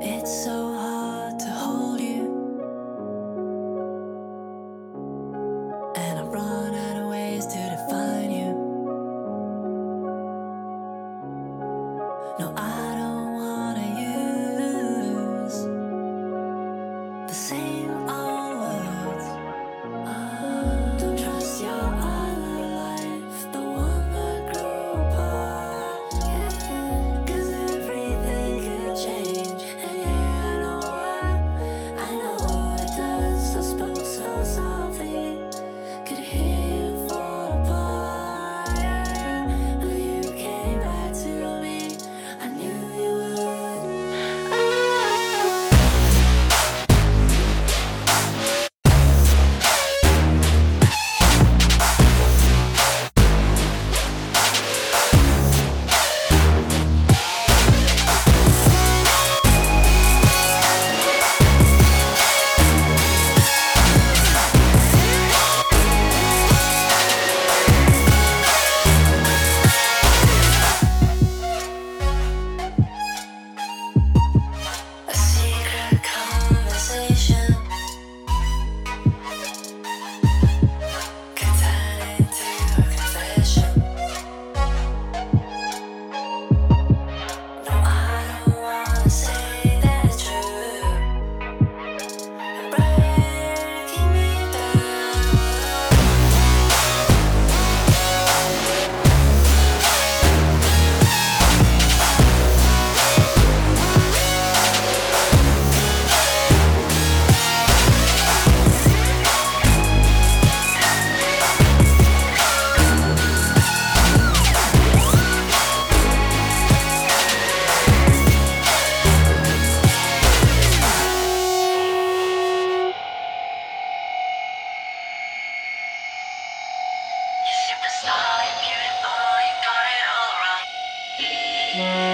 It's so hard to hold you, and I've run out of ways to define you. No, I don't wanna use the same old words. Don't trust your other life, the one that grew apart. Yeah, 'cause everything could change, and yeah, I know it does. I spoke so softly, could hear you fall apart. Yeah, but you came back to me. I knew you would. A secret conversation could turn into a confession. No, I don't wanna say that it's true. You're breaking me down. You're superstar, you're beautiful, you got it all wrong.